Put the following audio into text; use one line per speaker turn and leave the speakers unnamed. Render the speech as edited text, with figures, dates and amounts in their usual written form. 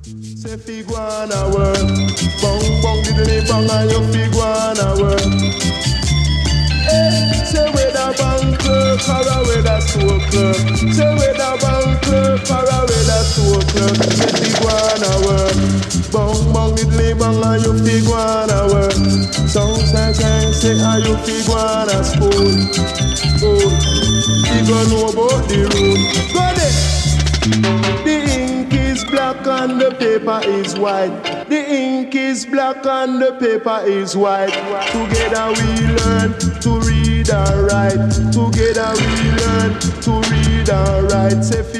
Say fi go on a work, bong bong diddly bong and you fi go on a work. Hey, say whether bank clerk or a whether store clerk. Say whether bank clerk or a whether store clerk. Say fi go on a work, bong bong diddly bong and you fi go on a work. Sometimes I say are you fi go on a school. Oh, you gonna know about the road. Go there. The ink is black and the paper is white. The ink is black and the paper is white. Together we learn to read and write. Together we learn to read and write. Say